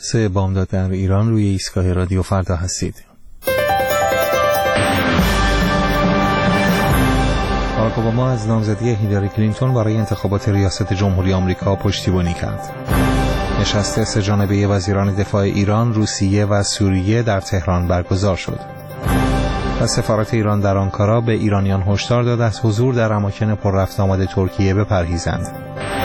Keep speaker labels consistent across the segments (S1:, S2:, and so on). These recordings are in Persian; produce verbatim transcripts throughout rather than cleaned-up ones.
S1: سه بامداد در ایران، روی ایستگاه رادیو فردا هستید. باراک اوباما از نامزدی هیلاری کلینتون برای انتخابات ریاست جمهوری آمریکا پشتیبانی کرد. نشست سه جانبه وزیران دفاع ایران، روسیه و سوریه در تهران برگزار شد. و سفارت ایران در آنکارا به ایرانیان هشدار داد از حضور در اماکن پر رفت آمد ترکیه بپرهیزند.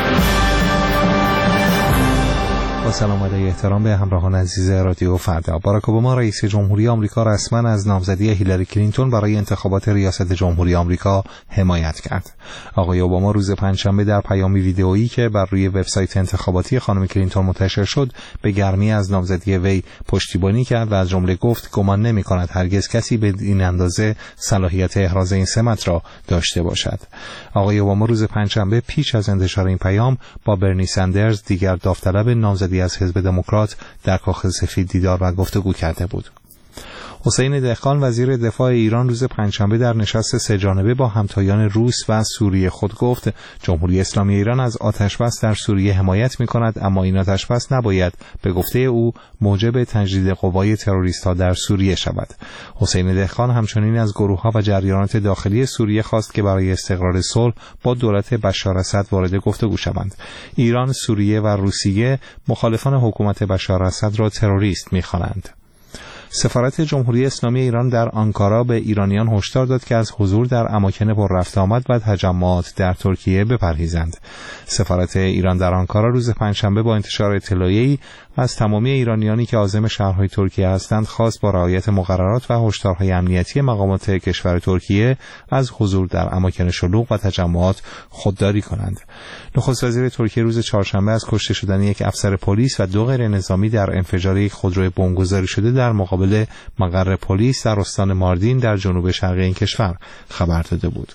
S1: با سلام و احترام به همراهان عزیز رادیو فردا. باراک اوباما رئیس جمهوری آمریکا رسما از نامزدی هیلاری کلینتون برای انتخابات ریاست جمهوری آمریکا حمایت کرد. آقای اوباما روز پنجشنبه در پیامی ویدئویی که بر روی وبسایت انتخاباتی خانم کلینتون منتشر شد، به گرمی از نامزدی وی پشتیبانی کرد و از جمله گفت گمان نمی‌کند هرگز کسی به این اندازه صلاحیت احراز این سمت را داشته باشد. آقای اوباما روز پنجشنبه پیش از انتشار این پیام با برنی سندرز، دیگر داوطلب نامزدی از حزب دموکرات، در کاخ سفید دیدار و گفتگو کرده بود. حسین دهقان وزیر دفاع ایران روز پنجشنبه در نشست سه جانبه با همتایان روس و سوریه خود گفت جمهوری اسلامی ایران از آتش‌بس در سوریه حمایت می‌کند، اما این آتش‌بس نباید به گفته او موجب تجدید قوای تروریست‌ها در سوریه شود. حسین دهقان همچنین از گروه‌ها و جریانات داخلی سوریه خواست که برای استقرار صلح با دولت بشار اسد وارد گفتگو شوند. ایران، سوریه و روسیه مخالفان حکومت بشار اسد را تروریست می‌خوانند. سفارت جمهوری اسلامی ایران در آنکارا به ایرانیان هشدار داد که از حضور در اماکن پر رفت آمد و تجمعات در ترکیه بپرهیزند. سفارت ایران در آنکارا روز پنجشنبه با انتشار اطلاعیه‌ای از تمامی ایرانیانی که عازم شهرهای ترکیه هستند خواست با رعایت مقررات و هشدارهای امنیتی مقامات کشور ترکیه از حضور در اماکن شلوغ و تجمعات خودداری کنند. نخست وزیر ترکیه روز چهارشنبه از کشته شدن یک افسر پلیس و دو غیر نظامی در انفجار یک خودروی بمبگذاری شده در مقابل مقر پلیس در استان ماردین در جنوب شرقی این کشور خبر داده بود.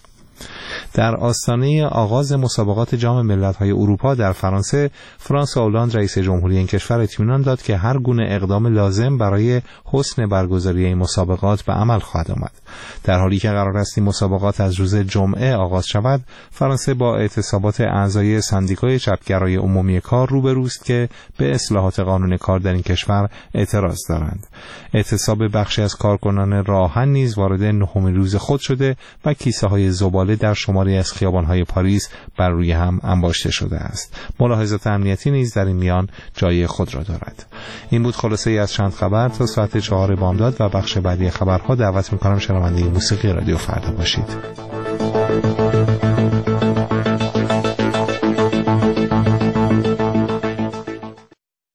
S1: در آستانه آغاز مسابقات جام ملت‌های اروپا در فرانسه، فرانسوا هولند رئیس جمهوری این کشور اطمینان داد که هر گونه اقدام لازم برای حسن برگزاری این مسابقات به عمل خواهد آمد. در حالی که قرار است این مسابقات از روز جمعه آغاز شود، فرانسه با اعتصابات اعضای سندیکای چپگرای عمومی کار روبروست که به اصلاحات قانون کار در این کشور اعتراض دارند. اعتصاب بخشی از کارکنان راهن نیز وارد نهمین روز خود شده و کیسه‌های زباله در شماری از خیابان‌های پاریس بر روی هم انباشته شده است. ملاحظات امنیتی نیز در این میان جای خود را دارد. این بود خلاصه ای از چند خبر. تا ساعت چهار بامداد و بخش بعدی خبرها دعوت می‌کنم شنونده موسیقی رادیو فردا باشید.